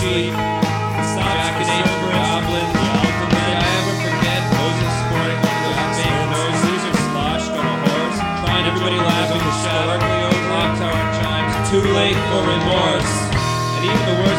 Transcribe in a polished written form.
Sheep, Jackanapes, Goblin, the Ultimate. Did I ever forget Moses sporting one of those fake noses or sloshed on a horse? Find everybody laughing historically over Clock Tower chimes. Too late for remorse. And even the word